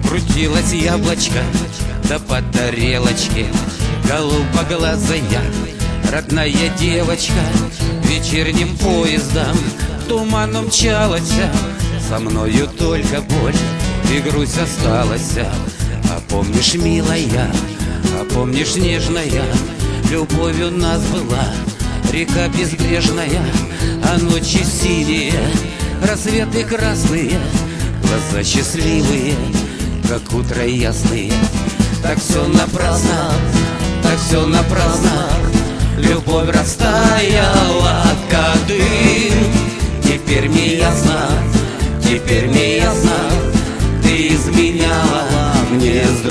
Крутилось яблочко, да по тарелочке, голубоглазая родная девочка. Вечерним поездом туманом мчалась, со мною только боль и грусть осталась. А помнишь, милая, а помнишь, нежная, любовь у нас была, река безбрежная, а ночи синие, рассветы красные, глаза счастливые, как утро ясные. Так все напрасно, так все напрасно, любовь растаяла, как дым. Теперь мне ясно, теперь мне ясно, ты изменяла мне с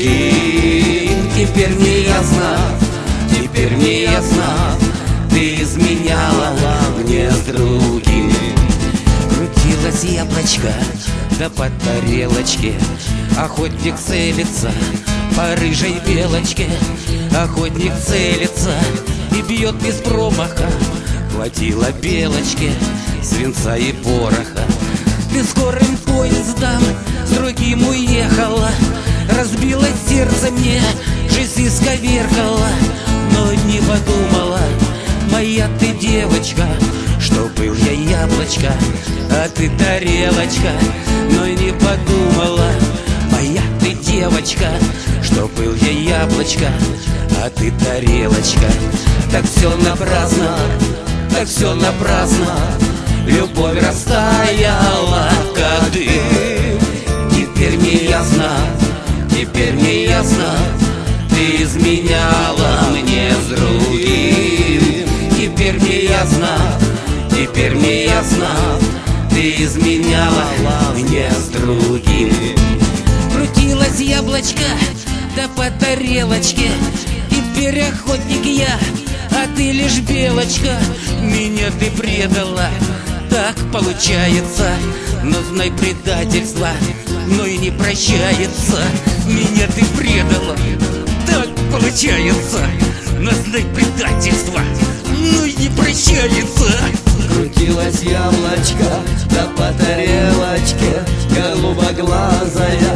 другим. Теперь мне ясно, теперь мне ясно, ты изменяла мне с другим. Крутилось яблочко, да по тарелочке, охотник целится по рыжей белочке. Охотник целится и бьет без промаха, хватило белочке свинца и пороха. Ты скорым поездом с другим уехала, разбилось сердце мне, жизнь исковеркала. Но не подумала, моя ты девочка, что был я яблочко, а ты тарелочка. Но не подумала, моя ты девочка, что был я яблочко, а ты тарелочка. Так все напрасно, так все напрасно, любовь растаяла, как дым. Теперь мне ясно, теперь мне ясно, ты изменяла мне с другим. Теперь мне ясно, теперь мне ясно, ты изменяла мне с другим. Крутилось яблочко, да по тарелочке, теперь охотник я, а ты лишь белочка. Меня ты предала, так получается, но знай, предательство мной не прощается. Меня ты предала, так получается, но знай, предательство мной не прощается. Крутилось яблочко, да по тарелочке, голубоглазая